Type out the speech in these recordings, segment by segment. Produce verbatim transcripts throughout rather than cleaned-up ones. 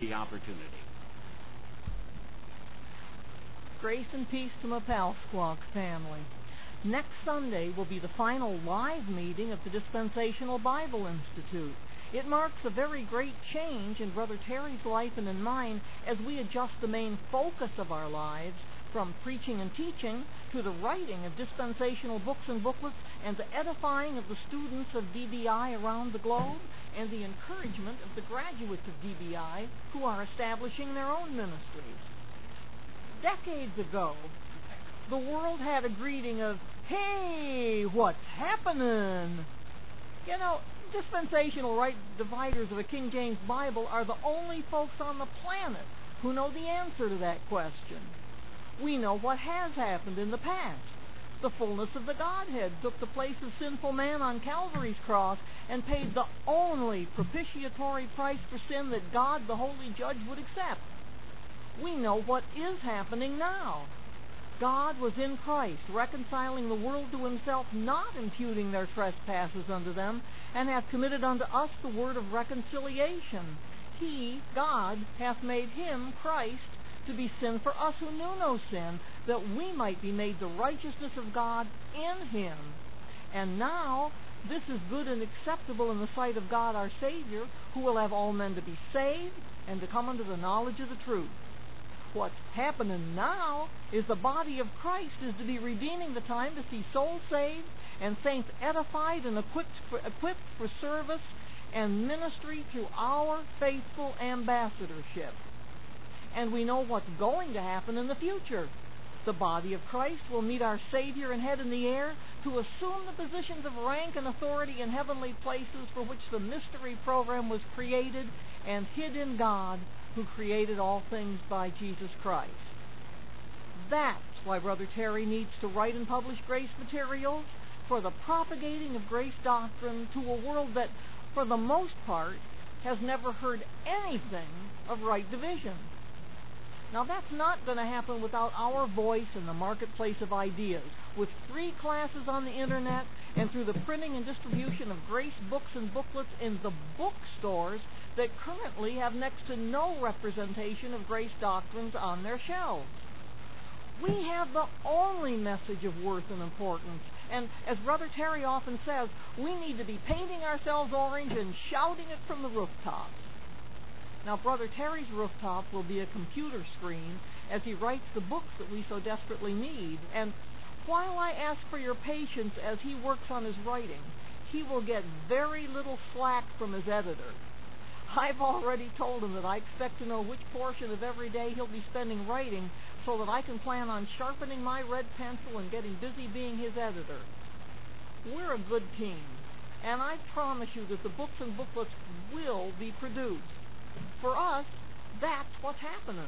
the opportunity. Grace and peace to my pal Squawk family. Next Sunday will be the final live meeting of the Dispensational Bible Institute. It marks a very great change in Brother Terry's life and in mine as we adjust the main focus of our lives from preaching and teaching to the writing of dispensational books and booklets and the edifying of the students of D B I around the globe and the encouragement of the graduates of D B I who are establishing their own ministries. Decades ago, the world had a greeting of, "Hey, what's happening?" You know, dispensational right dividers of the King James Bible are the only folks on the planet who know the answer to that question. We know what has happened in the past. The fullness of the Godhead took the place of sinful man on Calvary's cross and paid the only propitiatory price for sin that God, the Holy Judge, would accept. We know what is happening now. God was in Christ, reconciling the world to himself, not imputing their trespasses unto them, and hath committed unto us the word of reconciliation. He, God, hath made him, Christ, to be sin for us who knew no sin, that we might be made the righteousness of God in him. And now, this is good and acceptable in the sight of God our Savior, who will have all men to be saved and to come unto the knowledge of the truth. What's happening now is the body of Christ is to be redeeming the time to see souls saved and saints edified and equipped for, equipped for service and ministry through our faithful ambassadorship. And we know what's going to happen in the future. The body of Christ will meet our Savior and Head in the air to assume the positions of rank and authority in heavenly places for which the mystery program was created and hid in God, who created all things by Jesus Christ. That's why Brother Terry needs to write and publish grace materials for the propagating of grace doctrine to a world that, for the most part, has never heard anything of right division. Now, that's not going to happen without our voice in the marketplace of ideas. With free classes on the Internet and through the printing and distribution of grace books and booklets in the bookstores that currently have next to no representation of grace doctrines on their shelves. We have the only message of worth and importance. And as Brother Terry often says, we need to be painting ourselves orange and shouting it from the rooftops. Now, Brother Terry's rooftop will be a computer screen as he writes the books that we so desperately need. And while I ask for your patience as he works on his writing, he will get very little slack from his editor. I've already told him that I expect to know which portion of every day he'll be spending writing so that I can plan on sharpening my red pencil and getting busy being his editor. We're a good team, and I promise you that the books and booklets will be produced. For us, that's what's happening.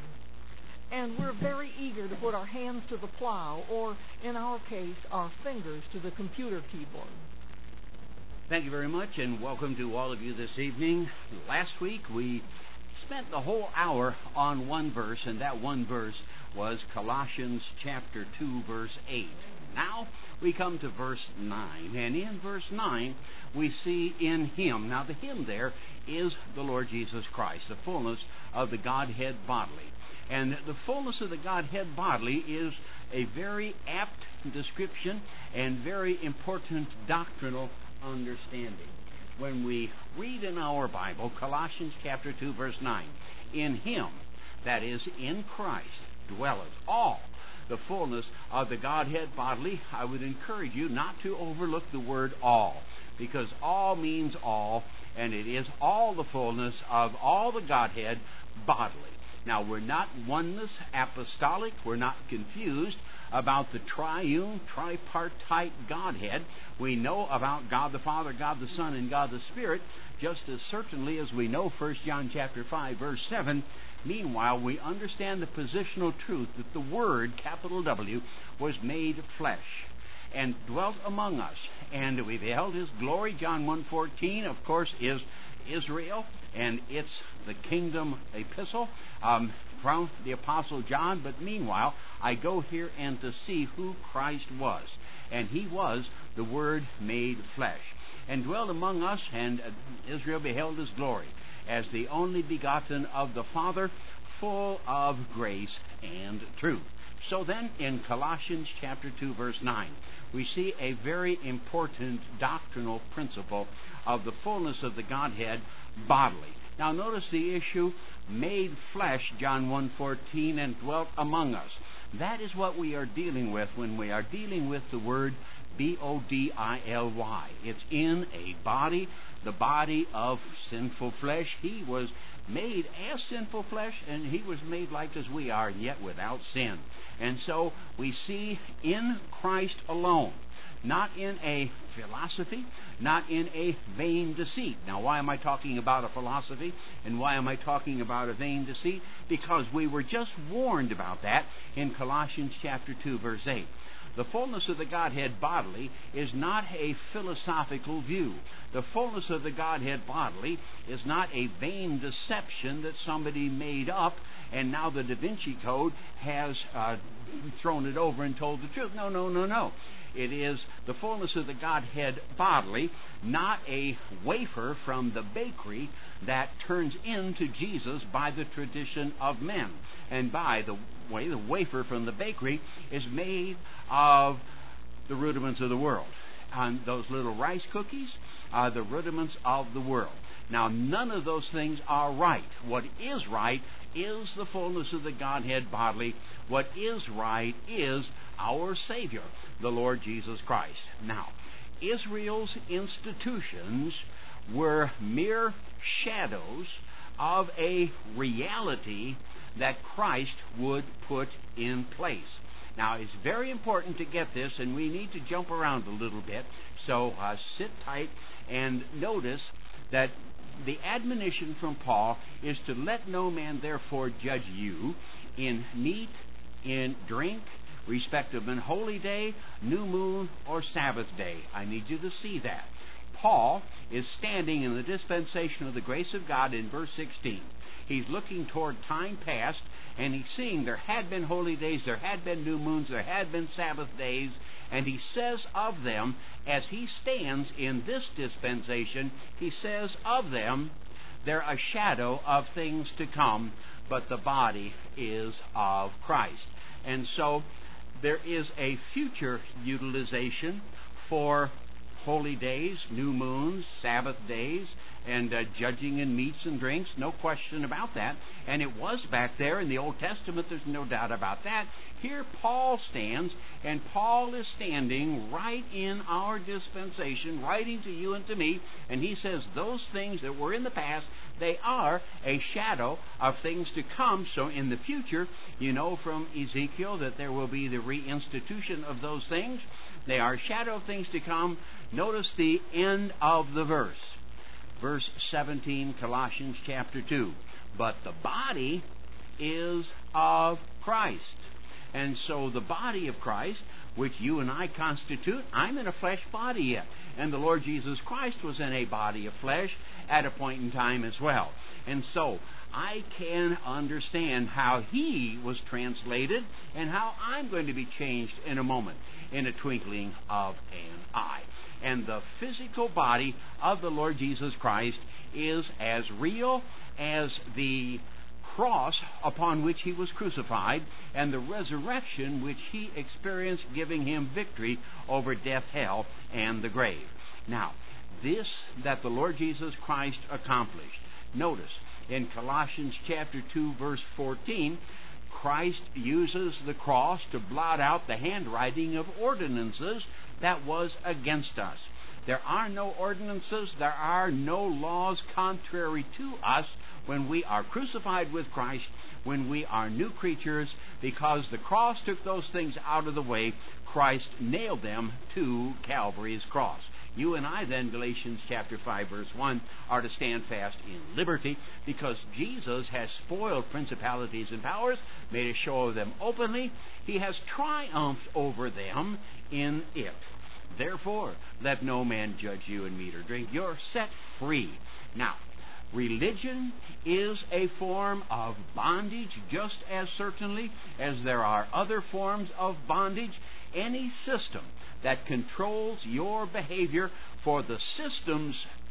And we're very eager to put our hands to the plow, or, in our case, our fingers to the computer keyboard. Thank you very much, and welcome to all of you this evening. Last week, we spent the whole hour on one verse, and that one verse was Colossians chapter two, verse eight. Now we come to verse nine, and in verse nine we see in him. Now the him there is the Lord Jesus Christ, the fullness of the Godhead bodily. And the fullness of the Godhead bodily is a very apt description and very important doctrinal understanding. When we read in our Bible, Colossians chapter two, verse nine, in him, that is, in Christ, dwelleth all the fullness of the Godhead bodily, I would encourage you not to overlook the word all, because all means all, and it is all the fullness of all the Godhead bodily. Now, we're not oneness apostolic, we're not confused about the triune, tripartite Godhead. We know about God the Father, God the Son, and God the Spirit, just as certainly as we know First John chapter five, verse seven. Meanwhile, we understand the positional truth that the Word, capital W, was made flesh and dwelt among us. And we beheld his glory. John one fourteen, of course, is Israel, and it's the kingdom epistle um, from the Apostle John. But meanwhile, I go here and to see who Christ was. And he was the Word made flesh, and dwelt among us, and Israel beheld his glory. as the only begotten of the Father, full of grace and truth. So then, in Colossians chapter two, verse nine, we see a very important doctrinal principle of the fullness of the Godhead bodily. Now notice the issue, made flesh, John one fourteen, and dwelt among us. That is what we are dealing with when we are dealing with the word B O D I L Y. It's in a body, the body of sinful flesh. He was made as sinful flesh, and he was made like as we are, yet without sin. And so we see in Christ alone, not in a philosophy, not in a vain deceit. Now, why am I talking about a philosophy, and why am I talking about a vain deceit? Because we were just warned about that in Colossians chapter two, verse eight. The fullness of the Godhead bodily is not a philosophical view. The fullness of the Godhead bodily is not a vain deception that somebody made up, and now the Da Vinci Code has uh, thrown it over and told the truth. No, no, no, no. It is the fullness of the Godhead bodily, not a wafer from the bakery that turns into Jesus by the tradition of men. And by the way, the wafer from the bakery is made of the rudiments of the world. And those little rice cookies are the rudiments of the world. Now, none of those things are right. What is right is the fullness of the Godhead bodily. What is right is our Savior, the Lord Jesus Christ. Now, Israel's institutions were mere shadows of a reality that Christ would put in place. Now, it's very important to get this, and we need to jump around a little bit. So uh, sit tight and notice that the admonition from Paul is to let no man therefore judge you in meat, in drink, respect of an holy day, new moon, or Sabbath day. I need you to see that. Paul is standing in the dispensation of the grace of God in verse sixteen. He's looking toward time past, and he's seeing there had been holy days, there had been new moons, there had been Sabbath days, and he says of them, as he stands in this dispensation, he says of them, they're a shadow of things to come, but the body is of Christ. And so there is a future utilization for holy days, new moons, Sabbath days, and uh, judging in meats and drinks, no question about that. And it was back there in the Old Testament, there's no doubt about that. Here Paul stands, and Paul is standing right in our dispensation, writing to you and to me, and he says those things that were in the past, they are a shadow of things to come. So in the future, you know from Ezekiel that there will be the reinstitution of those things. They are a shadow of things to come. Notice the end of the verse. Verse seventeen, Colossians chapter two. But the body is of Christ. And so the body of Christ, which you and I constitute, I'm in a flesh body yet. And the Lord Jesus Christ was in a body of flesh at a point in time as well. And so I can understand how he was translated and how I'm going to be changed in a moment, in a twinkling of an eye. And the physical body of the Lord Jesus Christ is as real as the cross upon which he was crucified and the resurrection which he experienced, giving him victory over death, hell, and the grave. Now, this that the Lord Jesus Christ accomplished. Notice, in Colossians chapter two, verse fourteen, Christ uses the cross to blot out the handwriting of ordinances that was against us. There are no ordinances, there are no laws contrary to us when we are crucified with Christ, when we are new creatures, because the cross took those things out of the way. Christ nailed them to Calvary's cross. You and I then, Galatians chapter five, verse one, are to stand fast in liberty, because Jesus has spoiled principalities and powers, made a show of them openly. He has triumphed over them in it. Therefore, let no man judge you in meat or drink. You're set free. Now, religion is a form of bondage, just as certainly as there are other forms of bondage. Any system that controls your behavior for the system's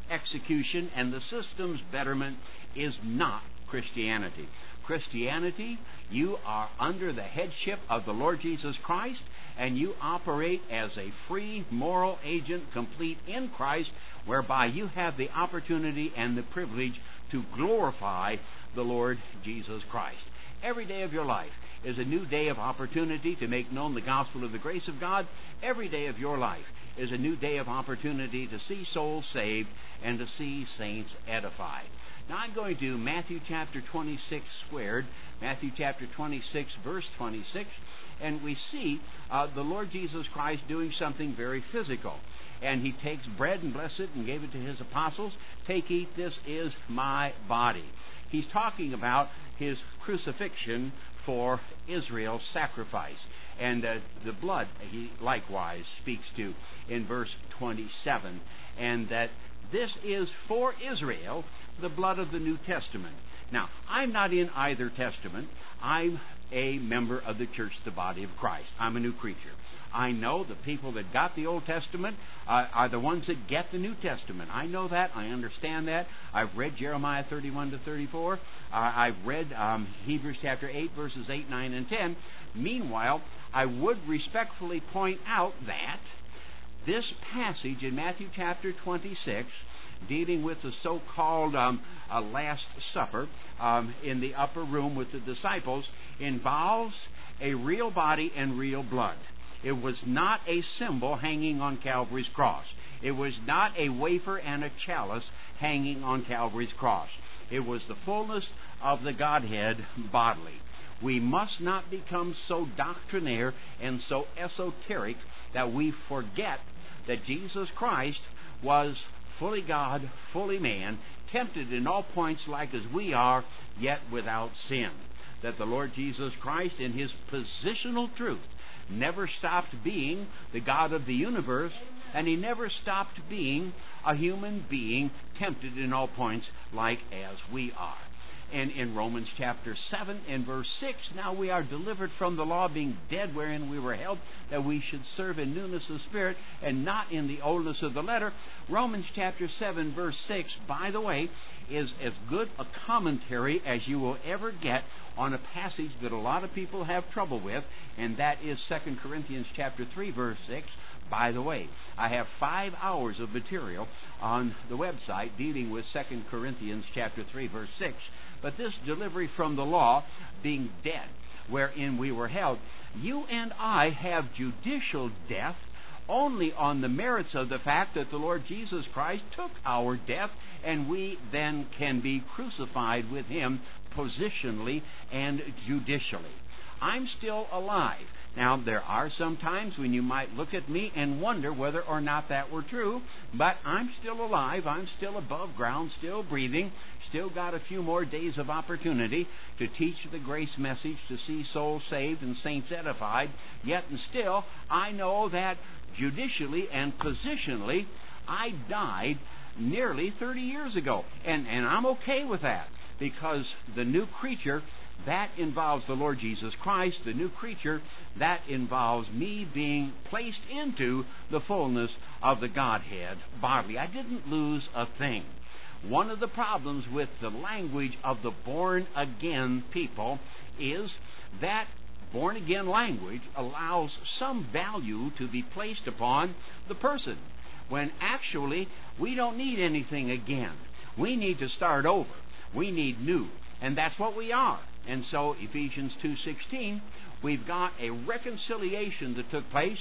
execution and the system's betterment is not Christianity. Christianity, you are under the headship of the Lord Jesus Christ, and you operate as a free moral agent complete in Christ, whereby you have the opportunity and the privilege to glorify the Lord Jesus Christ. Every day of your life is a new day of opportunity to make known the gospel of the grace of God. Every day of your life is a new day of opportunity to see souls saved and to see saints edified. Now I'm going to Matthew chapter twenty-six squared, Matthew chapter twenty-six, verse twenty-six, and we see uh, the Lord Jesus Christ doing something very physical. And he takes bread and blessed it and gave it to his apostles. Take, eat, this is my body. He's talking about his crucifixion for Israel's sacrifice. And uh, the blood he likewise speaks to in verse twenty-seven. And that this is for Israel the blood of the New Testament. Now, I'm not in either testament. I'm a member of the church, the body of Christ. I'm a new creature. I know the people that got the Old Testament uh, are the ones that get the New Testament. I know that. I understand that. I've read Jeremiah thirty-one to thirty-four. Uh, I've read um, Hebrews chapter eight, verses eight, nine, and ten. Meanwhile, I would respectfully point out that this passage in Matthew chapter twenty-six, dealing with the so-called um, uh, Last Supper um, in the upper room with the disciples, involves a real body and real blood. It was not a symbol hanging on Calvary's cross. It was not a wafer and a chalice hanging on Calvary's cross. It was the fullness of the Godhead bodily. We must not become so doctrinaire and so esoteric that we forget that Jesus Christ was fully God, fully man, tempted in all points like as we are, yet without sin. That the Lord Jesus Christ, in his positional truth, never stopped being the God of the universe, and he never stopped being a human being tempted in all points like as we are. And in Romans chapter seven and verse six, now we are delivered from the law, being dead wherein we were held, that we should serve in newness of spirit and not in the oldness of the letter. Romans chapter seven verse six, by the way, is as good a commentary as you will ever get on a passage that a lot of people have trouble with, and that is Second Corinthians chapter three verse six. By the way, I have five hours of material on the website dealing with Second Corinthians chapter three verse six. But this delivery from the law, being dead wherein we were held, you and I have judicial death only on the merits of the fact that the Lord Jesus Christ took our death, and we then can be crucified with him positionally and judicially. I'm still alive. Now, there are some times when you might look at me and wonder whether or not that were true, but I'm still alive. I'm still above ground, still breathing, still got a few more days of opportunity to teach the grace message, to see souls saved and saints edified. Yet and still, I know that judicially and positionally, I died nearly thirty years ago. And, and I'm okay with that, because the new creature, that involves the Lord Jesus Christ. The new creature, that involves me being placed into the fullness of the Godhead bodily. I didn't lose a thing. One of the problems with the language of the born-again people is that born-again language allows some value to be placed upon the person, when actually we don't need anything again. We need to start over. We need new. And that's what we are. And so, Ephesians two sixteen, we've got a reconciliation that took place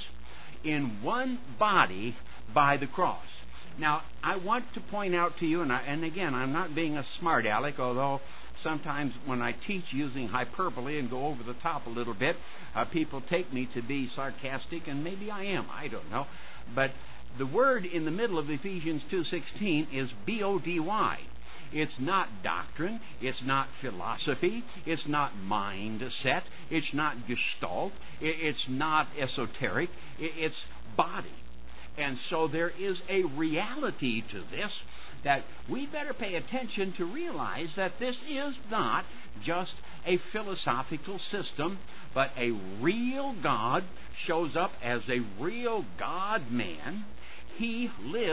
in one body by the cross. Now, I want to point out to you, and, I, and again, I'm not being a smart aleck, although sometimes when I teach using hyperbole and go over the top a little bit, uh, people take me to be sarcastic, and maybe I am, I don't know. But the word in the middle of Ephesians two sixteen is B O D Y. It's not doctrine, it's not philosophy, it's not mindset, it's not gestalt, it's not esoteric, it's body. And so there is a reality to this that we better pay attention to realize that this is not just a philosophical system, but a real God shows up as a real God-man. He lives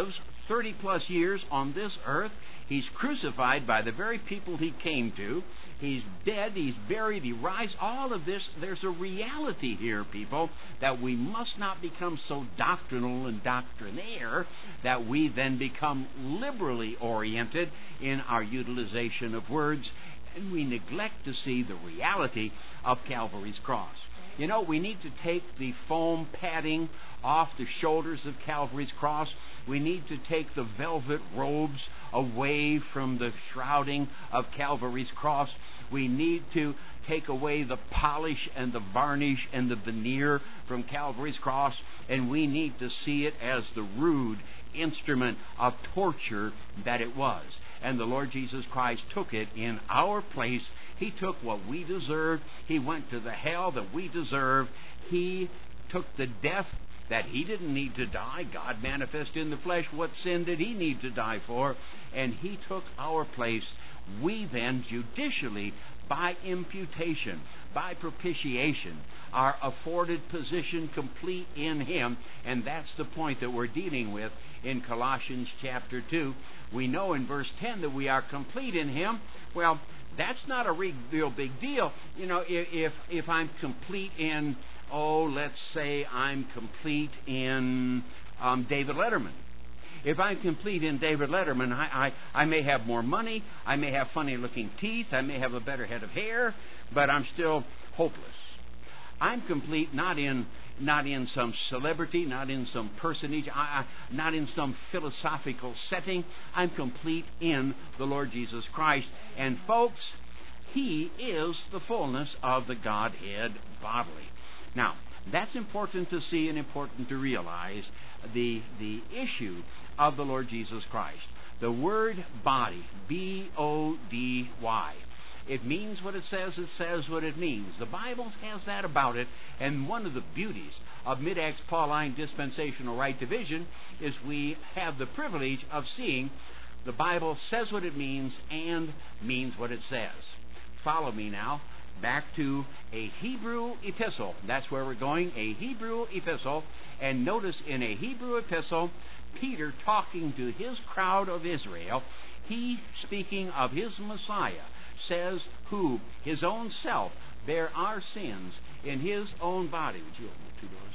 thirty plus years on this earth. He's crucified by the very people he came to. He's dead, he's buried, he rises. All of this, there's a reality here, people, that we must not become so doctrinal and doctrinaire that we then become liberally oriented in our utilization of words, and we neglect to see the reality of Calvary's cross. You know, we need to take the foam padding off the shoulders of Calvary's cross. We need to take the velvet robes away from the shrouding of Calvary's cross. We need to take away the polish and the varnish and the veneer from Calvary's cross, and we need to see it as the rude instrument of torture that it was. And the Lord Jesus Christ took it in our place. He took what we deserved. He went to the hell that we deserve. He took the death that He didn't need to die. God manifest in the flesh. What sin did He need to die for? And He took our place. We then judicially, by imputation, by propitiation, are afforded position complete in Him. And that's the point that we're dealing with in Colossians chapter two. We know in verse ten that we are complete in Him. Well, that's not a re- real big deal. You know, if, if if I'm complete in, oh, let's say I'm complete in um, David Letterman. If I'm complete in David Letterman, I, I, I may have more money, I may have funny-looking teeth, I may have a better head of hair, but I'm still hopeless. I'm complete not in not in some celebrity, not in some personage, I, I, not in some philosophical setting. I'm complete in the Lord Jesus Christ. And folks, He is the fullness of the Godhead bodily. Now, that's important to see and important to realize the the issue of the Lord Jesus Christ. The word body, B O D Y. It means what it says, it says what it means. The Bible has that about it, and one of the beauties of Mid-Acts Pauline Dispensational Right Division is we have the privilege of seeing the Bible says what it means and means what it says. Follow me now back to a Hebrew epistle. That's where we're going, a Hebrew epistle. And notice in a Hebrew epistle, Peter talking to his crowd of Israel, he speaking of his Messiah, says who, his own self, bare our sins in His own body. Would you open the two doors?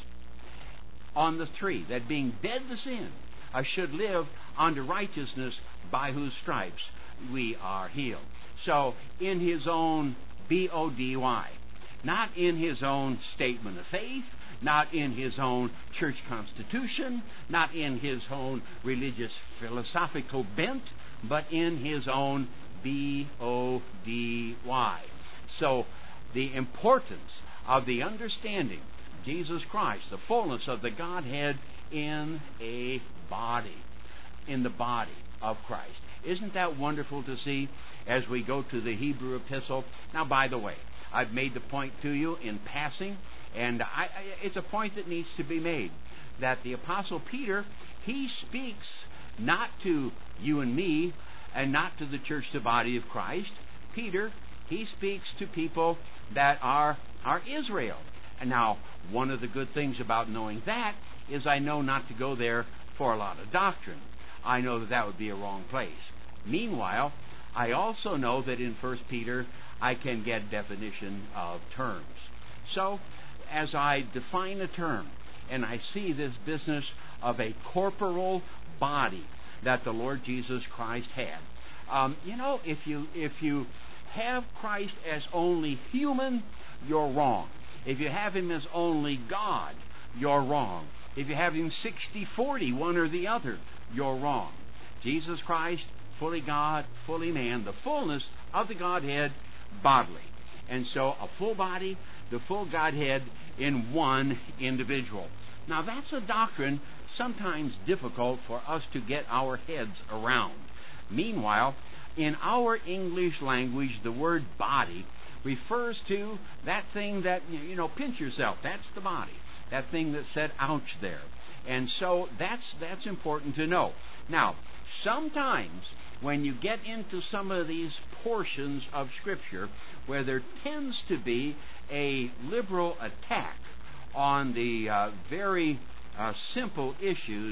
On the tree, that being dead to sin, I should live unto righteousness, by whose stripes we are healed. So, in His own B O D Y, not in His own statement of faith, not in His own church constitution, not in His own religious philosophical bent, but in His own B O D Y. So, the importance of the understanding Jesus Christ, the fullness of the Godhead in a body, in the body of Christ. Isn't that wonderful to see as we go to the Hebrew epistle? Now, by the way, I've made the point to you in passing, and I, I, it's a point that needs to be made, that the Apostle Peter, he speaks not to you and me, and not to the church, the body of Christ. Peter, he speaks to people that are, are Israel. And now, one of the good things about knowing that is I know not to go there for a lot of doctrine. I know that that would be a wrong place. Meanwhile, I also know that in First Peter I can get definition of terms. So, as I define a term, and I see this business of a corporal body that the Lord Jesus Christ had. Um, you know, if you if you have Christ as only human, you're wrong. If you have Him as only God, you're wrong. If you have Him sixty forty, one or the other, you're wrong. Jesus Christ, fully God, fully man, the fullness of the Godhead bodily. And so a full body, the full Godhead in one individual. Now that's a doctrine sometimes difficult for us to get our heads around. Meanwhile, in our English language, the word body refers to that thing that, you know, pinch yourself. That's the body. That thing that said ouch there. And so that's that's important to know. Now, sometimes when you get into some of these portions of Scripture where there tends to be a liberal attack on the uh, very uh, simple issues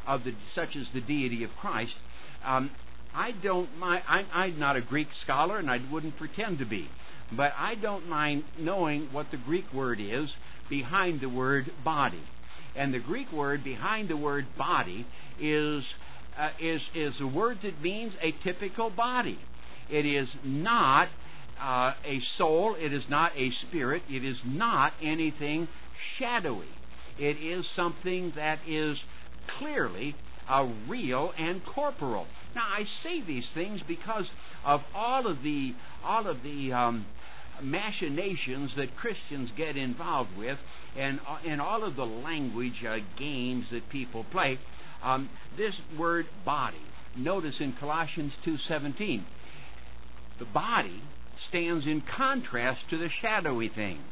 of the such as the deity of Christ, um, I don't mind. I'm, I'm not a Greek scholar, and I wouldn't pretend to be, but I don't mind knowing what the Greek word is behind the word body. And the Greek word behind the word body is uh, is is a word that means a typical body. It is not uh, a soul. It is not a spirit. It is not anything shadowy. It is something that is clearly uh, real and corporal. Now, I say these things because of all of the all of the um, machinations that Christians get involved with, and uh, and all of the language uh, games that people play. Um, this word body. Notice in Colossians two seventeen, the body stands in contrast to the shadowy things.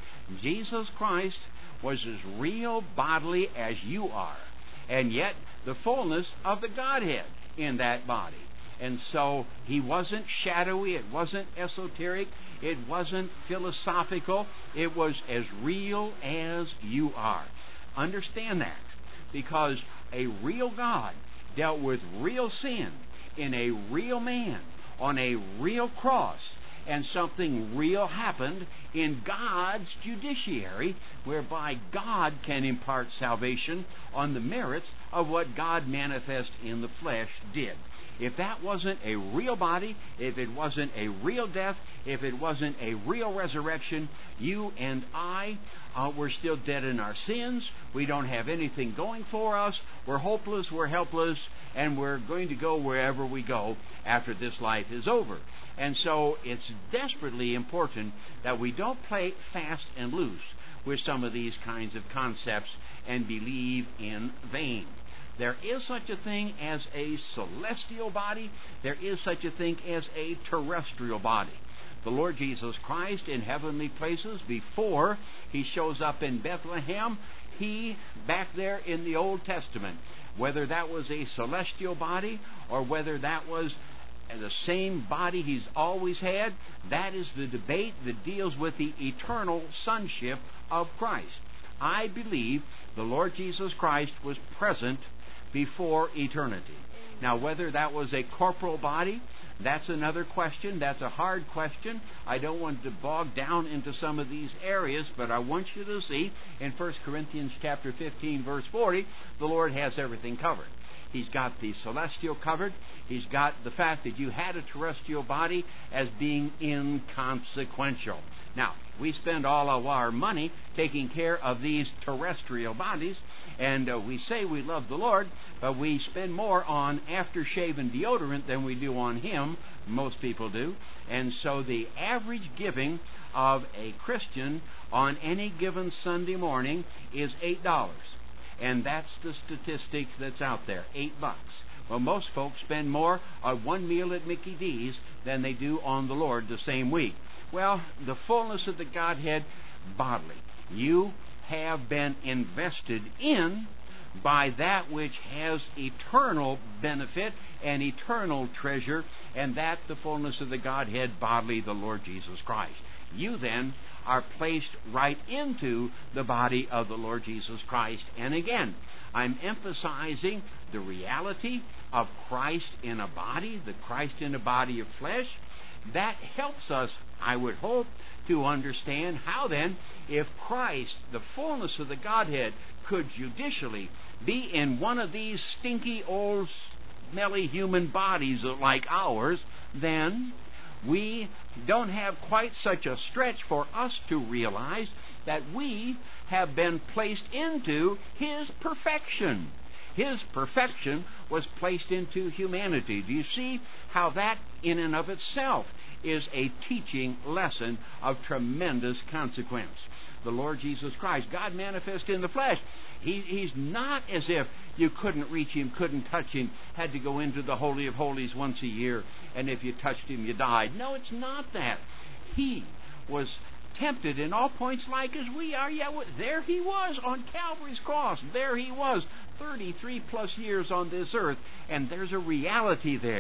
Jesus Christ was as real bodily as you are, and yet the fullness of the Godhead in that body. And so he wasn't shadowy, it wasn't esoteric, it wasn't philosophical, it was as real as you are. Understand that, because a real God dealt with real sin in a real man on a real cross, and something real happened in God's judiciary, whereby God can impart salvation on the merits of what God manifest in the flesh did. If that wasn't a real body, if it wasn't a real death, if it wasn't a real resurrection, you and I uh, we're still dead in our sins. We don't have anything going for us. We're hopeless, we're helpless, and we're going to go wherever we go after this life is over. And so it's desperately important that we don't play fast and loose with some of these kinds of concepts and believe in vain. There is such a thing as a celestial body. There is such a thing as a terrestrial body. The Lord Jesus Christ in heavenly places, before he shows up in Bethlehem, he, back there in the Old Testament, whether that was a celestial body or whether that was the same body he's always had, that is the debate that deals with the eternal sonship of Christ. I believe the Lord Jesus Christ was present before eternity. Now, whether that was a corporal body, that's another question. That's a hard question. I don't want to bog down into some of these areas, but I want you to see in First Corinthians chapter fifteen, verse forty, the Lord has everything covered. He's got the celestial covered. He's got the fact that you had a terrestrial body as being inconsequential. Now, we spend all of our money taking care of these terrestrial bodies, and uh, we say we love the Lord, but we spend more on aftershave and deodorant than we do on Him. Most people do. And so the average giving of a Christian on any given Sunday morning is eight dollars. And that's the statistic that's out there, eight bucks. Well, most folks spend more on one meal at Mickey D's than they do on the Lord the same week. Well, the fullness of the Godhead bodily. You have been invested in by that which has eternal benefit and eternal treasure, and that the fullness of the Godhead bodily, the Lord Jesus Christ. You then are placed right into the body of the Lord Jesus Christ. And again, I'm emphasizing the reality of Christ in a body, the Christ in a body of flesh. That helps us, I would hope, to understand how then, if Christ, the fullness of the Godhead, could judicially be in one of these stinky old smelly human bodies like ours, then we don't have quite such a stretch for us to realize that we have been placed into His perfection. His perfection was placed into humanity. Do you see how that in and of itself is a teaching lesson of tremendous consequence? The Lord Jesus Christ, God manifest in the flesh. He, he's not as if you couldn't reach Him, couldn't touch Him, had to go into the Holy of Holies once a year, and if you touched Him, you died. No, it's not that. He was tempted in all points like as we are, yet there He was on Calvary's cross. There He was, thirty-three plus years on this earth, and there's a reality there.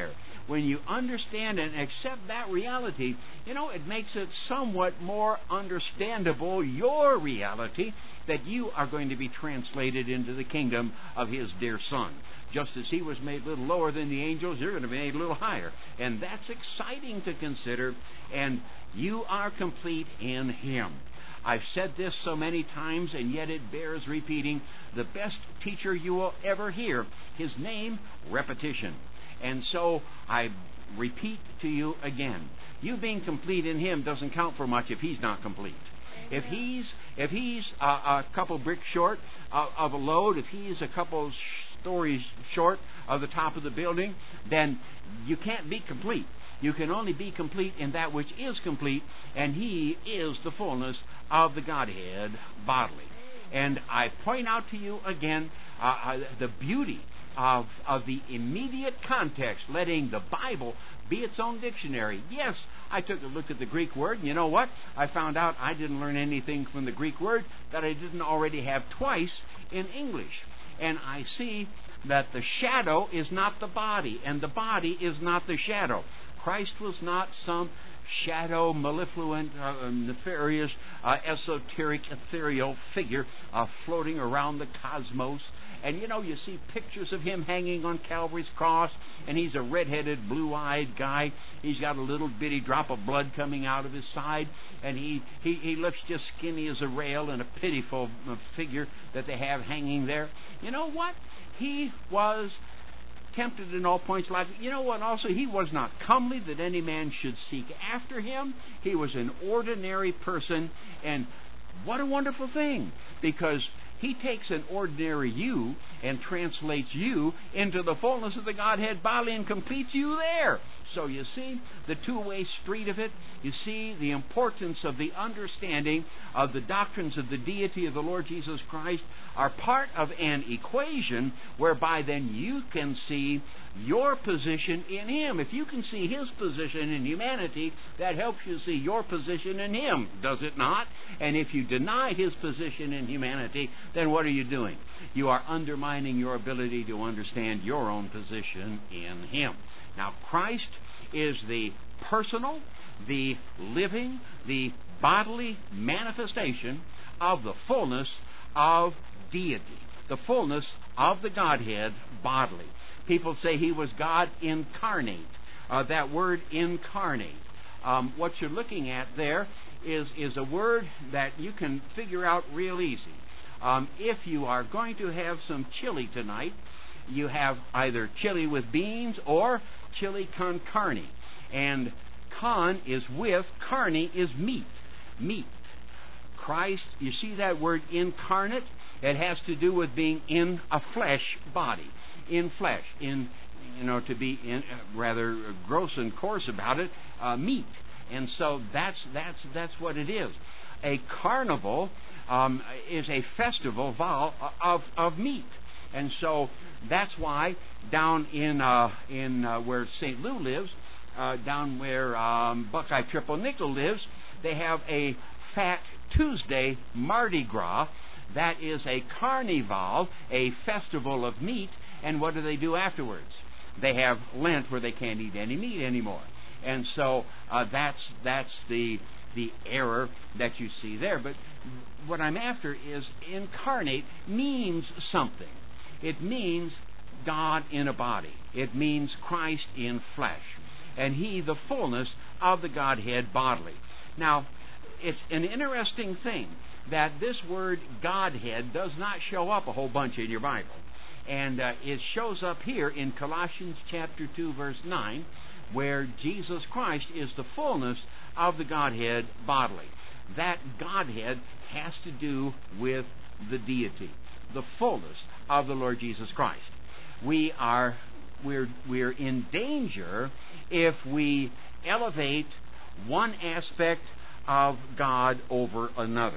when you understand and accept that reality, you know, it makes it somewhat more understandable, your reality, that you are going to be translated into the kingdom of His dear Son. Just as He was made a little lower than the angels, you're going to be made a little higher. And that's exciting to consider, and you are complete in Him. I've said this so many times, and yet it bears repeating. The best teacher you will ever hear, his name, repetition. And so I repeat to you again, you being complete in Him doesn't count for much if He's not complete. If He's if he's a, a couple bricks short of, of a load, if He's a couple stories short of the top of the building, then you can't be complete. You can only be complete in that which is complete, and He is the fullness of the Godhead bodily. And I point out to you again uh, uh, the beauty of, of the immediate context, letting the Bible be its own dictionary. Yes, I took a look at the Greek word, and you know what? I found out I didn't learn anything from the Greek word that I didn't already have twice in English. And I see that the shadow is not the body, and the body is not the shadow. Christ was not some shadow, mellifluent, uh, nefarious, uh, esoteric, ethereal figure uh, floating around the cosmos. And you know, you see pictures of Him hanging on Calvary's cross, and He's a red-headed, blue-eyed guy. He's got a little bitty drop of blood coming out of His side, and he, he, he looks just skinny as a rail and a pitiful uh, figure that they have hanging there. You know what? He was tempted in all points of life. You know what? Also, He was not comely that any man should seek after Him. He was an ordinary person, and what a wonderful thing, because He takes an ordinary you and translates you into the fullness of the Godhead bodily and completes you there. So you see the two-way street of it. You see the importance of the understanding of the doctrines of the deity of the Lord Jesus Christ are part of an equation whereby then you can see your position in Him. If you can see His position in humanity, that helps you see your position in Him, does it not? And if you deny His position in humanity, then what are you doing? You are undermining your ability to understand your own position in Him. Now, Christ is the personal, the living, the bodily manifestation of the fullness of deity, the fullness of the Godhead bodily. People say He was God incarnate. Uh, that word incarnate, um, what you're looking at there is, is a word that you can figure out real easy. Um, if you are going to have some chili tonight, you have either chili with beans or chili con carne. And con is with, carne is meat. Meat. Christ, you see that word incarnate? It has to do with being in a flesh body. In flesh. In, you know, to be in, uh, rather gross and coarse about it, uh, meat. And so that's, that's, that's what it is. A carnival um, is a festival vol of, of meat. And so that's why down in uh, in uh, where Saint Lou lives, uh, down where um, Buckeye Triple Nickel lives, they have a Fat Tuesday Mardi Gras. That is a carnival, a festival of meat. And what do they do afterwards? They have Lent where they can't eat any meat anymore. And so uh, that's that's the the error that you see there. But what I'm after is incarnate means something. It means God in a body. It means Christ in flesh. And He, the fullness of the Godhead bodily. Now, it's an interesting thing that this word Godhead does not show up a whole bunch in your Bible. And uh, it shows up here in Colossians chapter two, verse nine, where Jesus Christ is the fullness of the Godhead bodily. That Godhead has to do with the deity, the fullness of the Lord Jesus Christ. We are we're we're in danger if we elevate one aspect of God over another.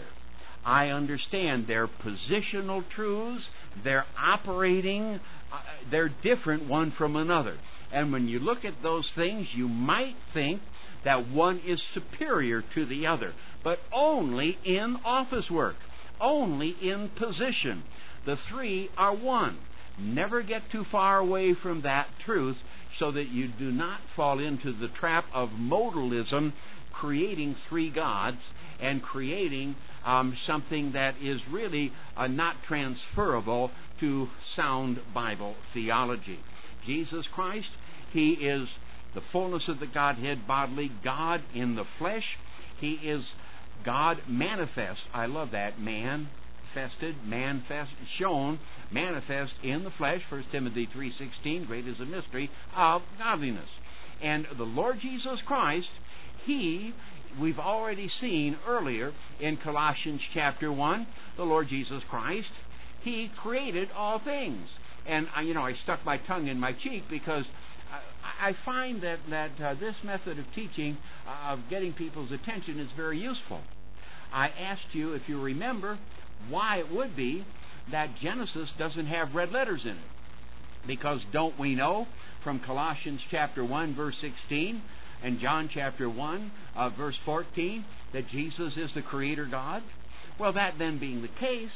I understand they're positional truths, they're operating, uh, they're different one from another. And when you look at those things, you might think that one is superior to the other, but only in office work, only in position. The three are one. Never get too far away from that truth. so that you do not fall into the trap of modalism, creating three gods and creating um, something that is really uh, not transferable to sound Bible theology. Jesus Christ, He is the fullness of the Godhead bodily, God in the flesh. He is God manifest. I love that. Manifested, manifest, shown, manifest in the flesh. First Timothy three sixteen, great is the mystery of godliness. And the Lord Jesus Christ, He, we've already seen earlier in Colossians chapter one, the Lord Jesus Christ, He created all things. And, you know, I stuck my tongue in my cheek because I find that, that uh, this method of teaching, uh, of getting people's attention, is very useful. I asked you, if you remember, why it would be that Genesis doesn't have red letters in it. Because don't we know from Colossians chapter one, verse sixteen, and John chapter one, uh, verse fourteen, that Jesus is the Creator God? Well, that then being the case,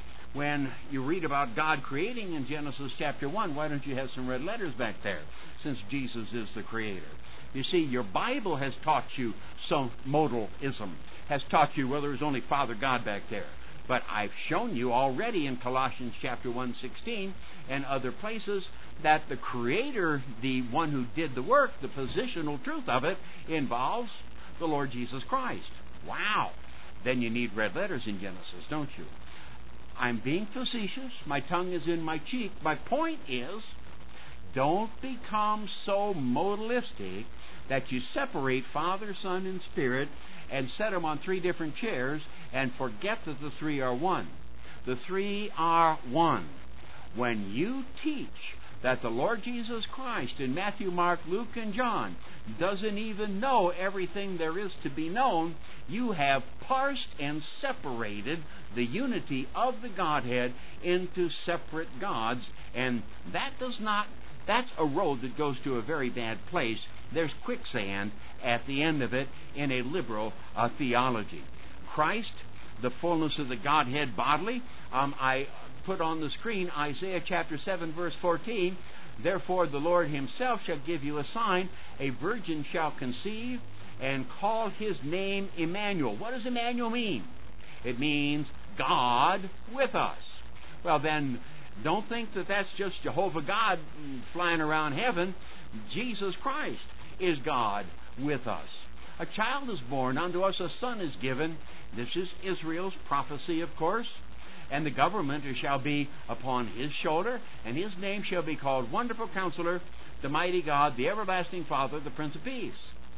when you read about God creating in Genesis chapter one, why don't you have some red letters back there, since Jesus is the Creator? You see, your Bible has taught you some modalism, has taught you, well, there's only Father God back there. But I've shown you already in Colossians chapter one sixteen and other places that the Creator, the one who did the work, the positional truth of it, involves the Lord Jesus Christ. Wow! Then you need red letters in Genesis, don't you? I'm being facetious. My tongue is in my cheek. My point is, don't become so modalistic that you separate Father, Son, and Spirit and set them on three different chairs and forget that the three are one. The three are one. When you teach that the Lord Jesus Christ in Matthew, Mark, Luke, and John doesn't even know everything there is to be known, you have parsed and separated the unity of the Godhead into separate gods, and that does not, that's a road that goes to a very bad place. There's quicksand at the end of it in a liberal uh, theology. Christ, the fullness of the Godhead bodily, um, I put on the screen Isaiah chapter seven, verse fourteen. Therefore the Lord Himself shall give you a sign. A virgin shall conceive and call His name Emmanuel. What does Emmanuel mean? It means God with us. Well, then, don't think that that's just Jehovah God flying around heaven. Jesus Christ is God with us. A child is born, unto us a son is given. This is Israel's prophecy, of course. And the government shall be upon His shoulder, and His name shall be called Wonderful Counselor, the Mighty God, the Everlasting Father, the Prince of Peace.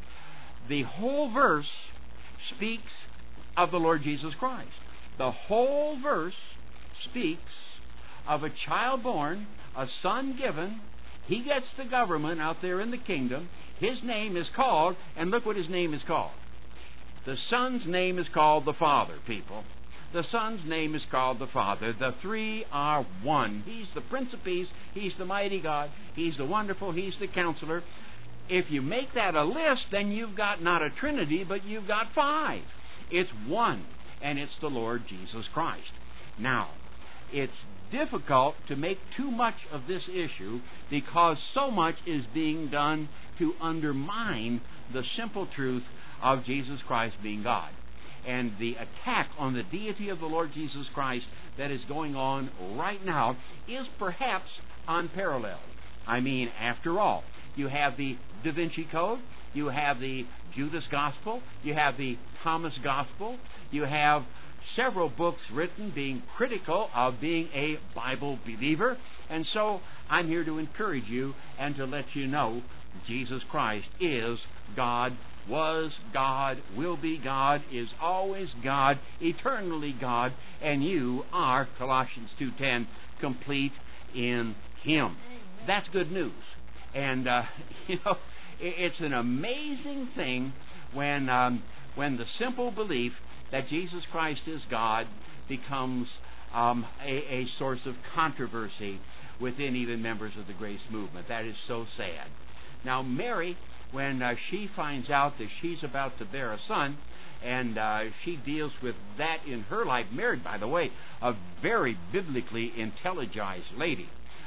The whole verse speaks of the Lord Jesus Christ. The whole verse speaks of a child born, a son given. He gets the government out there in the kingdom. His name is called, and look what His name is called. The Son's name is called the Father, people. The Son's name is called the Father. The three are one. He's the Prince of Peace. He's the Mighty God. He's the Wonderful. He's the Counselor. If you make that a list, then you've got not a Trinity, but you've got five. It's one, and it's the Lord Jesus Christ. Now, it's difficult to make too much of this issue because so much is being done to undermine the simple truth of Jesus Christ being God. And the attack on the deity of the Lord Jesus Christ that is going on right now is perhaps unparalleled. I mean, after all, you have the Da Vinci Code, you have the Judas Gospel, you have the Thomas Gospel, you have several books written being critical of being a Bible believer. And so I'm here to encourage you and to let you know Jesus Christ is God, was God, will be God, is always God, eternally God, and you are, Colossians two ten, complete in Him. That's good news. And, uh, you know, it's an amazing thing when, um, when the simple belief that Jesus Christ is God becomes um, a, a source of controversy within even members of the grace movement. That is so sad. Now, Mary, when uh, she finds out that she's about to bear a son, and uh, she deals with that in her life, married, by the way, a very biblically intelligized lady.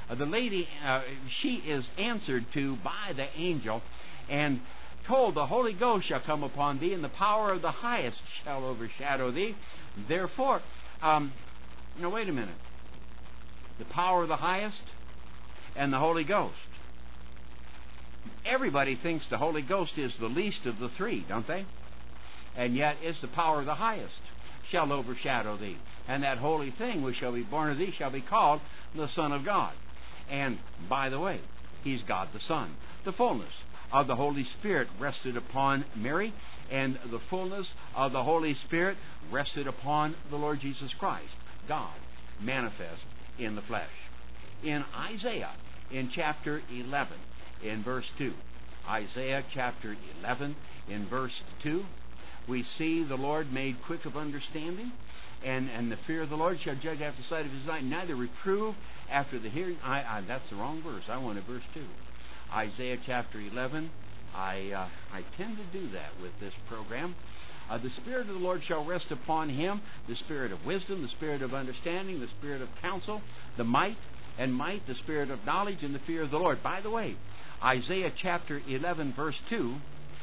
uh, the lady, uh, she is answered to by the angel and told, the Holy Ghost shall come upon thee, and the power of the highest shall overshadow thee. Therefore, um, now wait a minute. The power of the highest and the Holy Ghost. Everybody thinks the Holy Ghost is the least of the three, don't they? And yet it's the power of the highest shall overshadow thee. And that holy thing which shall be born of thee shall be called the Son of God. And, by the way, He's God the Son. The fullness of the Holy Spirit rested upon Mary, and the fullness of the Holy Spirit rested upon the Lord Jesus Christ, God manifest in the flesh. In Isaiah, in chapter eleven, in verse two, Isaiah chapter eleven, in verse two, we see the Lord made quick of understanding, and, and the fear of the Lord shall judge after the sight of His sight, neither reprove after the hearing. I, I, that's the wrong verse. I wanted verse two. Isaiah chapter eleven. I uh, I tend to do that with this program. Uh, the Spirit of the Lord shall rest upon Him, the Spirit of wisdom, the Spirit of understanding, the Spirit of counsel, the might and might, the Spirit of knowledge, and the fear of the Lord. By the way, Isaiah chapter eleven, verse two,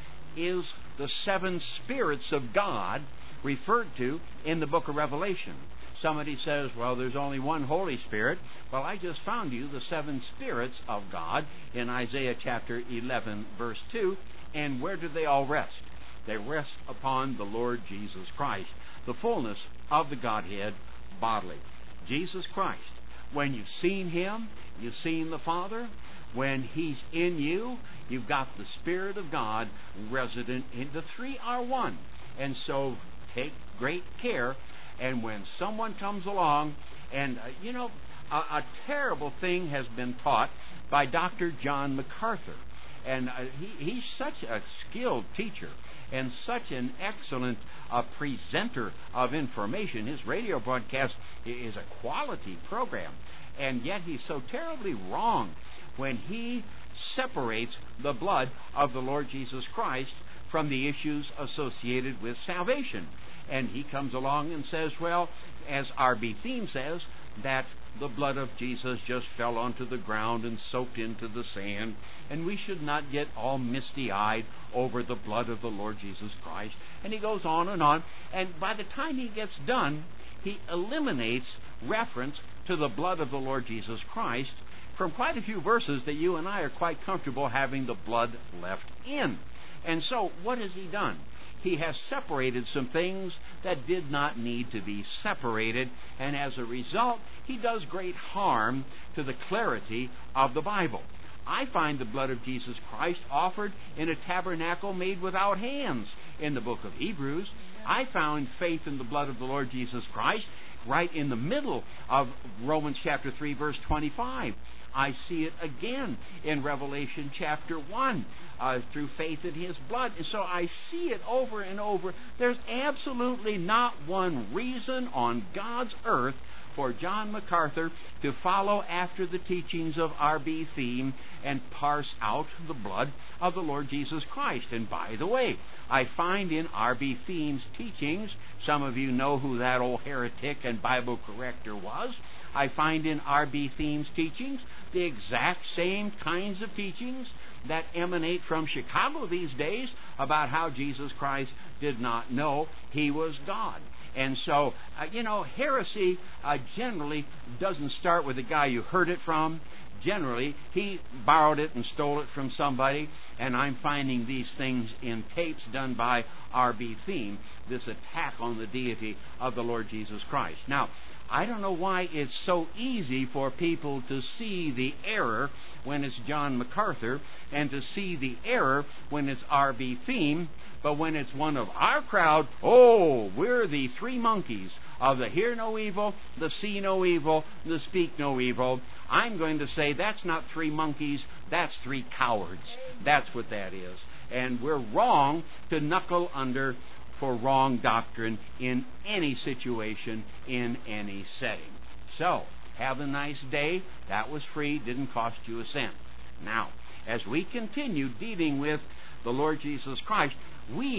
is the seven spirits of God referred to in the book of Revelation. Somebody says, well, there's only one Holy Spirit. Well, I just found you the seven spirits of God in Isaiah chapter eleven, verse two. And where do they all rest? They rest upon the Lord Jesus Christ, the fullness of the Godhead bodily. Jesus Christ. When you've seen Him, you've seen the Father. When He's in you, you've got the Spirit of God resident in. The three are one. And so take great care. And when someone comes along, and, uh, you know, a, a terrible thing has been taught by Doctor John MacArthur. And uh, he, he's such a skilled teacher and such an excellent uh, presenter of information. His radio broadcast is a quality program. And yet he's so terribly wrong when he separates the blood of the Lord Jesus Christ from the issues associated with salvation. And he comes along and says, well, as R B Theme says, that the blood of Jesus just fell onto the ground and soaked into the sand, and we should not get all misty-eyed over the blood of the Lord Jesus Christ. And he goes on and on, and by the time he gets done, he eliminates reference to the blood of the Lord Jesus Christ from quite a few verses that you and I are quite comfortable having the blood left in. And so, what has he done? He has separated some things that did not need to be separated, and as a result, he does great harm to the clarity of the Bible. I find the blood of Jesus Christ offered in a tabernacle made without hands in the book of Hebrews. I found faith in the blood of the Lord Jesus Christ right in the middle of Romans chapter three, verse twenty-five. I see it again in Revelation chapter one uh, through faith in His blood. And so I see it over and over. There's absolutely not one reason on God's earth for John MacArthur to follow after the teachings of R B Theme and parse out the blood of the Lord Jesus Christ. And by the way, I find in R B Theme's teachings, some of you know who that old heretic and Bible corrector was, I find in R B Theme's teachings the exact same kinds of teachings that emanate from Chicago these days about how Jesus Christ did not know He was God. And so, uh, you know, heresy uh, generally doesn't start with the guy you heard it from. Generally, he borrowed it and stole it from somebody, and I'm finding these things in tapes done by R B Theme, this attack on the deity of the Lord Jesus Christ. Now, I don't know why it's so easy for people to see the error when it's John MacArthur and to see the error when it's R B Theme, but when it's one of our crowd, oh, we're the three monkeys of the hear no evil, the see no evil, the speak no evil. I'm going to say that's not three monkeys, that's three cowards. That's what that is. And we're wrong to knuckle under for wrong doctrine in any situation, in any setting. So, have a nice day. That was free, didn't cost you a cent. Now, as we continue dealing with the Lord Jesus Christ, we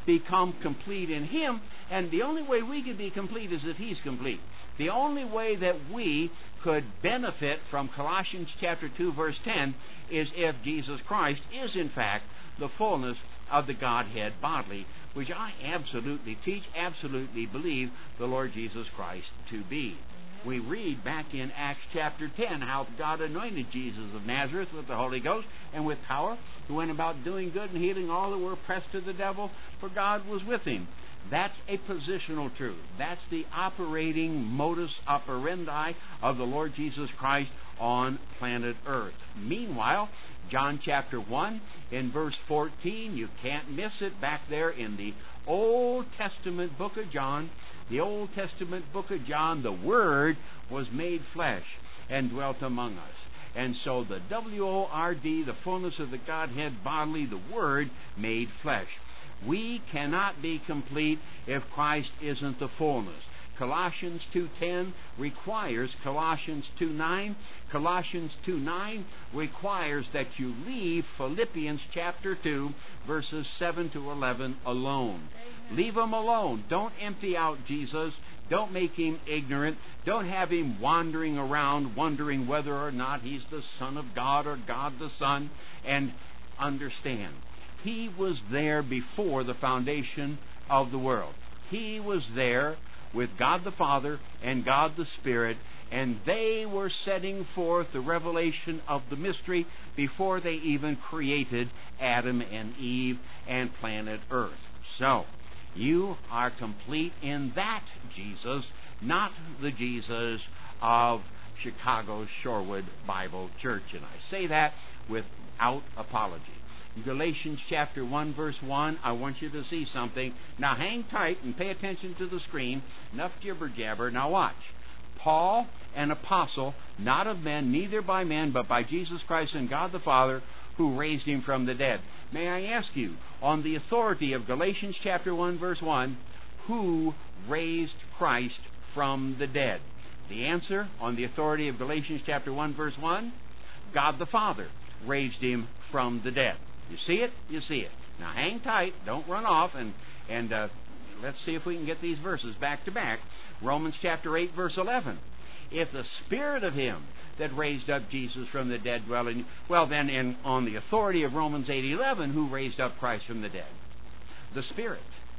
become complete in Him, and the only way we can be complete is if He's complete. The only way that we could benefit from Colossians chapter two, verse ten, is if Jesus Christ is in fact the fullness of the Godhead bodily, which I absolutely teach, absolutely believe the Lord Jesus Christ to be. We read back in Acts chapter ten how God anointed Jesus of Nazareth with the Holy Ghost and with power, who went about doing good and healing all that were oppressed of the devil, for God was with him. That's a positional truth. That's the operating modus operandi of the Lord Jesus Christ on planet Earth. Meanwhile, John chapter one, in verse fourteen, you can't miss it back there in the Old Testament book of John. The Old Testament book of John, the Word was made flesh and dwelt among us. And so the W O R D, the fullness of the Godhead bodily, the Word made flesh. We cannot be complete if Christ isn't the fullness. Colossians two ten requires Colossians two nine. Colossians two nine requires that you leave Philippians chapter two, verses seven to eleven alone. Amen. Leave Him alone. Don't empty out Jesus. Don't make Him ignorant. Don't have Him wandering around wondering whether or not He's the Son of God or God the Son. And understand, He was there before the foundation of the world. He was there with God the Father and God the Spirit, and they were setting forth the revelation of the mystery before they even created Adam and Eve and planet Earth. So, you are complete in that Jesus, not the Jesus of Chicago's Shorewood Bible Church. And I say that without apology. In Galatians chapter one, verse one, I want you to see something. Now hang tight and pay attention to the screen. Enough jibber-jabber. Now watch. Paul, an apostle, not of men, neither by men, but by Jesus Christ and God the Father, who raised Him from the dead. May I ask you, on the authority of Galatians chapter one, verse one, who raised Christ from the dead? The answer, on the authority of Galatians chapter one, verse one, God the Father raised Him from the dead. You see it? You see it. Now hang tight. Don't run off. And, and uh, let's see if we can get these verses back to back. Romans chapter eight, verse eleven. If the Spirit of Him that raised up Jesus from the dead dwell in you, well then, in, on the authority of Romans eight eleven, who raised up Christ from the dead? The Spirit.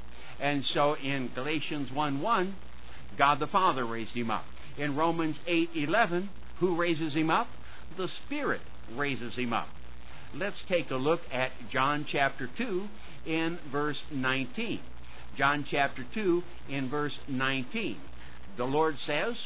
And so in Galatians one one, God the Father raised Him up. In Romans eight eleven, who raises Him up? The Spirit raises Him up. Let's take a look at John chapter two in verse nineteen. John chapter two in verse nineteen. The Lord says,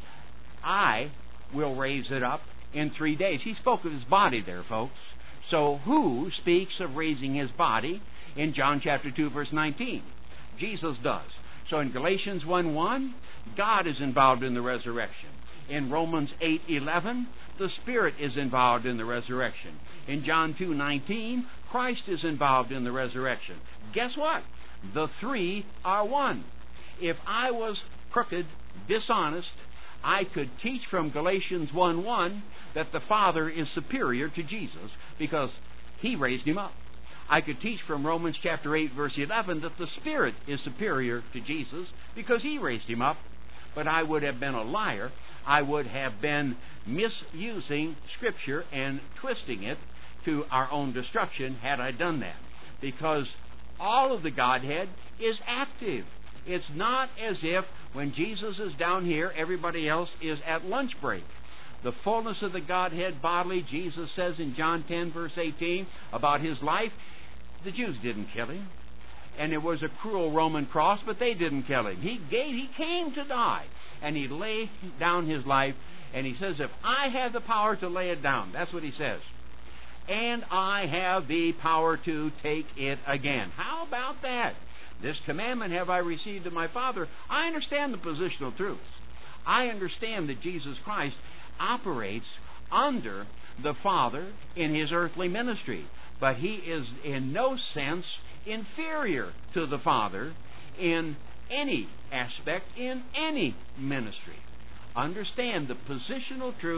I will raise it up in three days. He spoke of His body there, folks. So who speaks of raising His body in John chapter two, verse nineteen? Jesus does. So in Galatians one one, God is involved in the resurrection. In Romans eight eleven, the Spirit is involved in the resurrection. In John two nineteen, Christ is involved in the resurrection. Guess what? The three are one. If I was crooked, dishonest, I could teach from Galatians one one that the Father is superior to Jesus because He raised Him up. I could teach from Romans chapter eight, verse eleven that the Spirit is superior to Jesus because He raised Him up. But I would have been a liar. I would have been misusing Scripture and twisting it to our own destruction had I done that. Because all of the Godhead is active. It's not as if when Jesus is down here, everybody else is at lunch break. The fullness of the Godhead bodily, Jesus says in John ten, verse eighteen, about His life, the Jews didn't kill Him. And it was a cruel Roman cross, but they didn't kill Him. He gave, He came to die. And He laid down His life. And He says, if I have the power to lay it down, that's what He says. And I have the power to take it again. How about that? This commandment have I received of my Father. I understand the positional truths. I understand that Jesus Christ operates under the Father in His earthly ministry. But He is in no sense inferior to the Father in any aspect, in any ministry. Understand the positional truth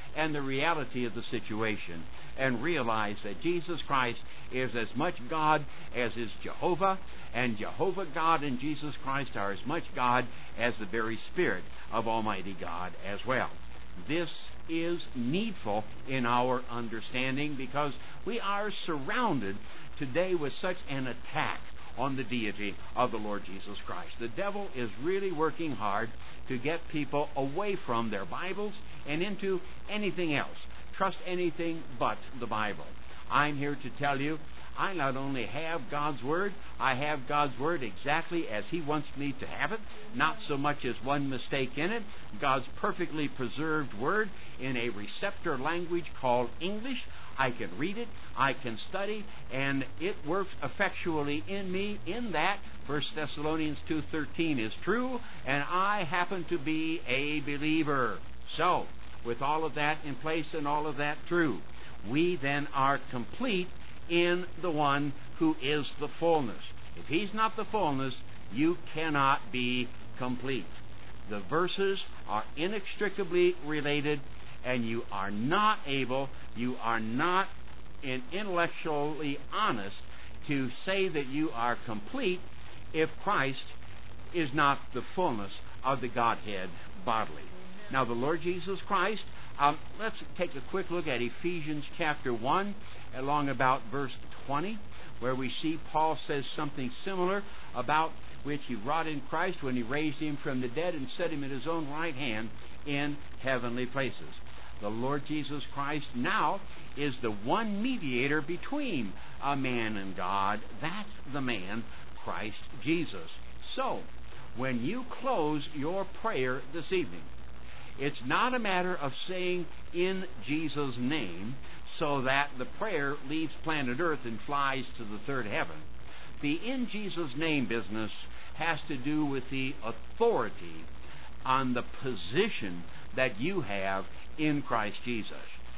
and the reality of the situation and realize that Jesus Christ is as much God as is Jehovah, and Jehovah God and Jesus Christ are as much God as the very Spirit of Almighty God as well. This is needful in our understanding because we are surrounded today with such an attack on the deity of the Lord Jesus Christ. The devil is really working hard to get people away from their Bibles and into anything else. Trust anything but the Bible. I'm here to tell you, I not only have God's Word, I have God's Word exactly as He wants me to have it, not so much as one mistake in it. God's perfectly preserved Word in a receptor language called English. I can read it, I can study, and it works effectually in me in that First Thessalonians two thirteen is true, and I happen to be a believer. So, with all of that in place and all of that true, we then are complete in the one who is the fullness. If He's not the fullness, you cannot be complete. The verses are inextricably related, and you are not able, you are not in intellectually honest to say that you are complete if Christ is not the fullness of the Godhead bodily. Now, the Lord Jesus Christ, um, let's take a quick look at Ephesians chapter one, along about verse twenty, where we see Paul says something similar about which He wrought in Christ when He raised Him from the dead and set Him at His own right hand in heavenly places. The Lord Jesus Christ now is the one mediator between a man and God. That's the man, Christ Jesus. So, when you close your prayer this evening, it's not a matter of saying in Jesus' name so that the prayer leaves planet Earth and flies to the third heaven. The in Jesus' name business has to do with the authority on the position that you have in Christ Jesus.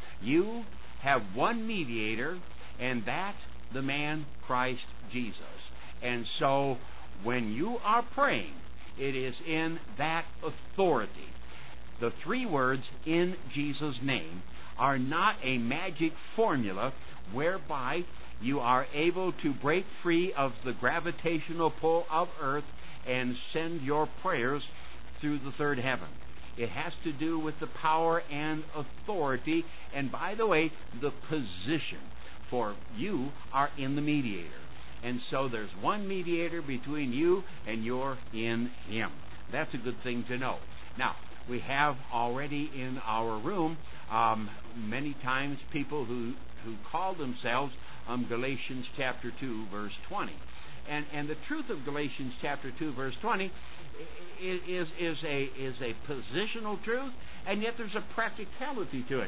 You have one mediator, and that's the man Christ Jesus. And so when you are praying, it is in that authority. The three words, in Jesus' name, are not a magic formula whereby you are able to break free of the gravitational pull of earth and send your prayers through the third heaven. It has to do with the power and authority, and by the way, the position, for you are in the mediator. And so there's one mediator between you and you're in Him. That's a good thing to know. Now, we have already in our room um, many times people who, who call themselves um, Galatians chapter two, verse twenty. And, and the truth of Galatians chapter two, verse twenty is, is, a, is a positional truth, and yet there's a practicality to it.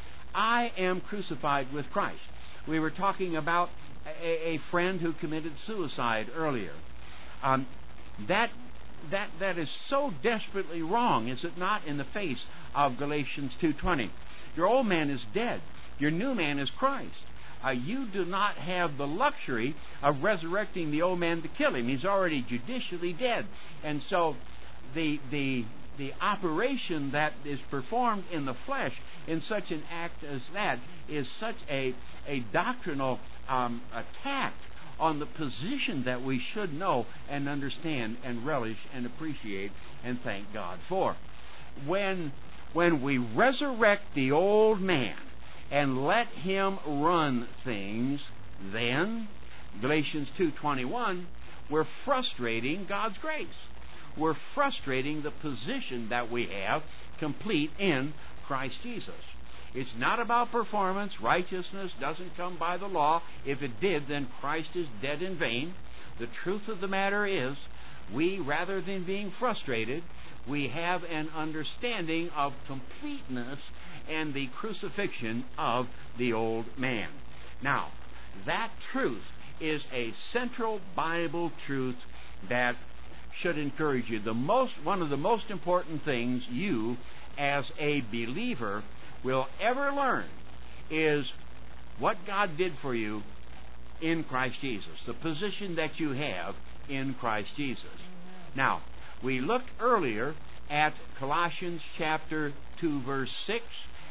I am crucified with Christ. We were talking about a, a friend who committed suicide earlier. Um, that that that is so desperately wrong, is it not, in the face of Galatians two twenty? Your old man is dead. Your new man is Christ. Uh, you do not have the luxury of resurrecting the old man to kill him. He's already judicially dead. And so the the the operation that is performed in the flesh in such an act as that is such a, a doctrinal um, attack on the position that we should know and understand and relish and appreciate and thank God for. When, when we resurrect the old man and let him run things, then, Galatians two twenty-one, we're frustrating God's grace. We're frustrating the position that we have complete in Christ Jesus. It's not about performance. Righteousness doesn't come by the law. If it did, then Christ is dead in vain. The truth of the matter is, we, rather than being frustrated, we have an understanding of completeness and the crucifixion of the old man. Now, that truth is a central Bible truth that should encourage you. The most, one of the most important things you, as a believer, will ever learn is what God did for you in Christ Jesus, the position that you have in Christ Jesus. Now, we looked earlier at Colossians chapter two, verse six,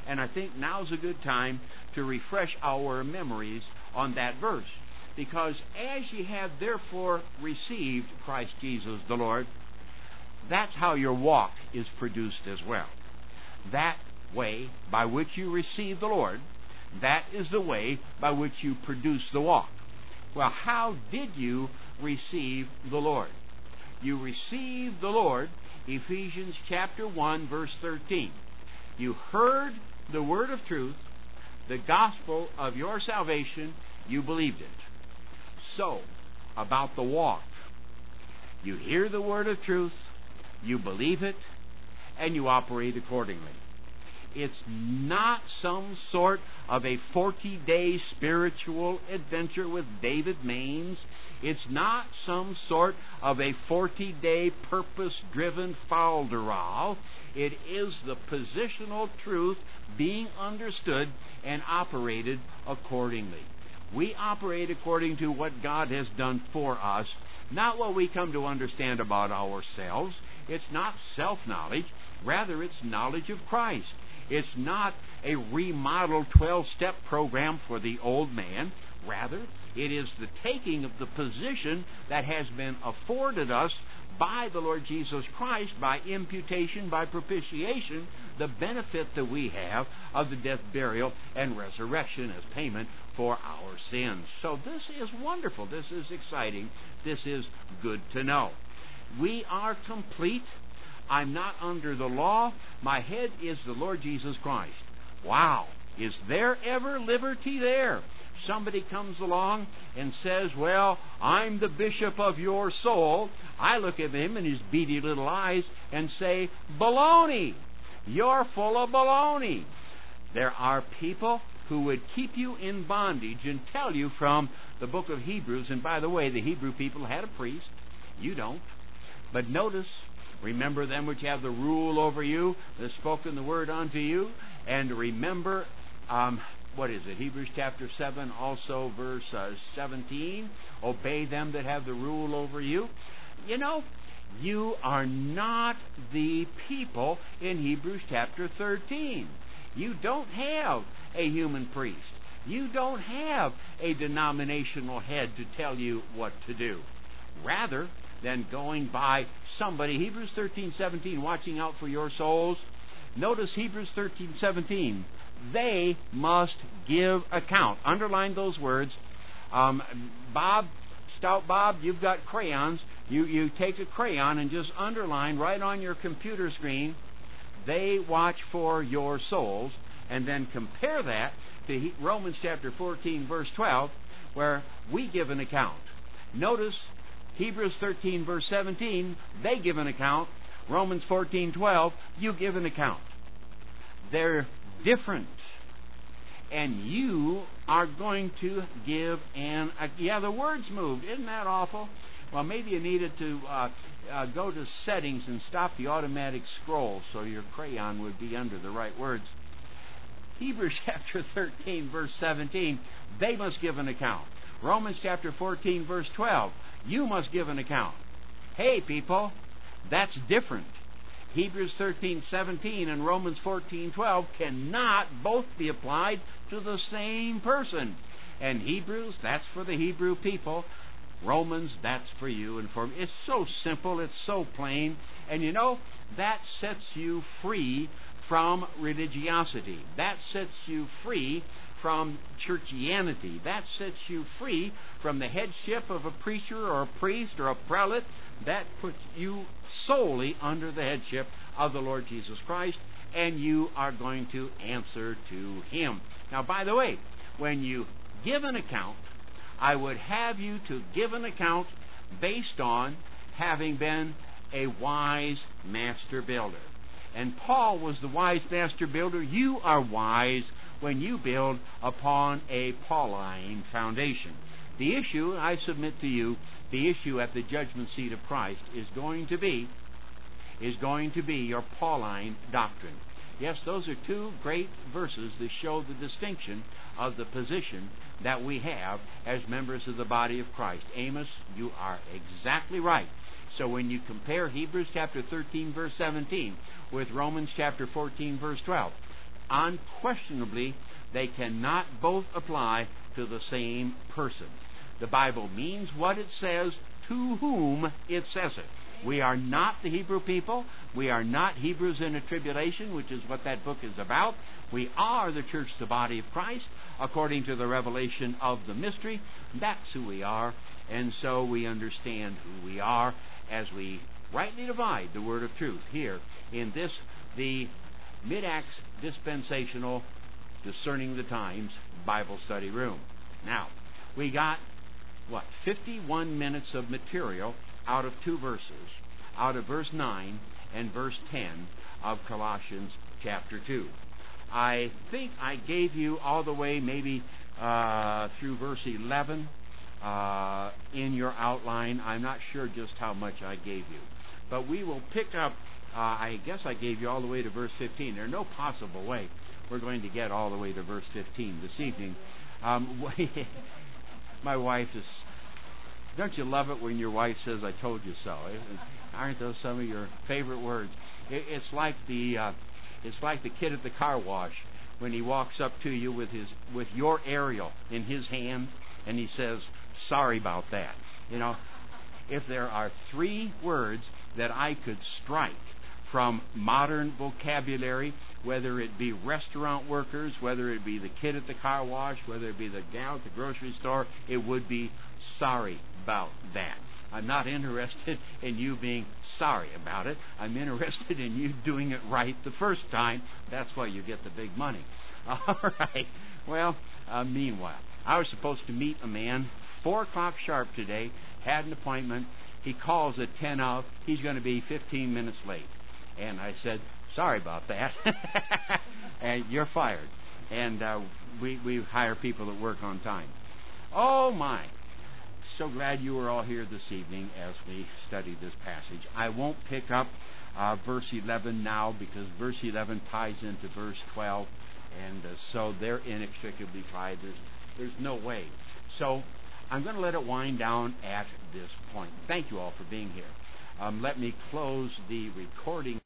And I think now's a good time to refresh our memories on that verse. Because as ye have therefore received Christ Jesus the Lord, that's how your walk is produced as well. That way by which you receive the Lord, that is the way by which you produce the walk. Well, how did you receive the Lord? You received the Lord, Ephesians chapter one, verse thirteen. You heard the word of truth, the gospel of your salvation, you believed it. So, about the walk. You hear the word of truth, you believe it, and you operate accordingly. It's not some sort of a forty-day spiritual adventure with David Maines. It's not some sort of a forty-day purpose-driven falderal. It is the positional truth being understood and operated accordingly. We operate according to what God has done for us, not what we come to understand about ourselves. It's not self-knowledge. Rather, it's knowledge of Christ. It's not a remodeled twelve-step program for the old man. Rather, it is the taking of the position that has been afforded us by the Lord Jesus Christ, by imputation, by propitiation, the benefit that we have of the death, burial, and resurrection as payment for our sins. So this is wonderful. This is exciting. This is good to know. We are complete. I'm not under the law. My head is the Lord Jesus Christ. Wow. Is there ever liberty there? Somebody comes along and says, well, I'm the bishop of your soul. I look at him in his beady little eyes and say, baloney. You're full of baloney. There are people who would keep you in bondage and tell you from the book of Hebrews, and by the way, the Hebrew people had a priest. You don't. But notice, remember them which have the rule over you, that have spoken the word unto you, and remember, um, what is it, Hebrews chapter seven, also verse uh, seventeen, obey them that have the rule over you. You know, you are not the people in Hebrews chapter thirteen. You don't have a human priest. You don't have a denominational head to tell you what to do. Rather than going by somebody, Hebrews thirteen seventeen, watching out for your souls. Notice Hebrews thirteen seventeen. They must give account. Underline those words. Um, Bob, Stout Bob, you've got crayons. You, you take a crayon and just underline right on your computer screen, they watch for your souls, and then compare that to Romans chapter fourteen, verse twelve, where we give an account. Notice Hebrews thirteen, verse seventeen, they give an account. Romans fourteen, twelve, you give an account. They're different. And you are going to give an... Uh, yeah, the words moved. Isn't that awful? Well, maybe you needed to uh, uh, go to settings and stop the automatic scroll so your crayon would be under the right words. Hebrews chapter thirteen, verse seventeen, they must give an account. Romans chapter fourteen, verse twelve, you must give an account. Hey, people, that's different. Hebrews thirteen seventeen and Romans fourteen twelve cannot both be applied to the same person. And Hebrews, that's for the Hebrew people. Romans, that's for you and for me. It's so simple. It's so plain. And you know, that sets you free from religiosity. That sets you free from churchianity. That sets you free from the headship of a preacher or a priest or a prelate. That puts you solely under the headship of the Lord Jesus Christ, and you are going to answer to Him. Now, by the way, when you give an account, I would have you to give an account based on having been a wise master builder. And Paul was the wise master builder. You are wise when you build upon a Pauline foundation. The issue, I submit to you, the issue at the judgment seat of Christ is going to be, is going to be your Pauline doctrine. Yes, those are two great verses that show the distinction of the position that we have as members of the body of Christ. Amos, you are exactly right. So when you compare Hebrews chapter thirteen, verse seventeen with Romans chapter fourteen, verse twelve, unquestionably they cannot both apply to the same person. The Bible means what it says to whom it says it. We are not the Hebrew people. We are not Hebrews in a tribulation, which is what that book is about. We are the church, the body of Christ, according to the revelation of the mystery. That's who we are, and so we understand who we are as we rightly divide the word of truth here in this, the Mid-Acts Dispensational Discerning the Times Bible Study Room. Now, we got, what, fifty-one minutes of material out of two verses, out of verse nine and verse ten of Colossians chapter two. I think I gave you all the way maybe uh, through verse eleven uh, in your outline. I'm not sure just how much I gave you. But we will pick up, uh, I guess I gave you all the way to verse fifteen. There's no possible way we're going to get all the way to verse fifteen this evening. Um, my wife is... Don't you love it when your wife says, "I told you so"? Aren't those some of your favorite words? It's like the uh, it's like the kid at the car wash when he walks up to you with his with your Ariel in his hand and he says, "Sorry about that." You know, if there are three words that I could strike from modern vocabulary, whether it be restaurant workers, whether it be the kid at the car wash, whether it be the gal at the grocery store, it would be sorry about that. I'm not interested in you being sorry about it. I'm interested in you doing it right the first time. That's why you get the big money. All right. Well, uh, meanwhile, I was supposed to meet a man four o'clock sharp today, had an appointment. He calls at ten of. He's going to be fifteen minutes late. And I said, sorry about that. And you're fired. And uh, we, we hire people that work on time. Oh, my. So glad you were all here this evening as we study this passage. I won't pick up uh, verse eleven now because verse eleven ties into verse twelve, and uh, so they're inextricably tied. There's, there's no way. So I'm going to let it wind down at this point. Thank you all for being here. Um, let me close the recording.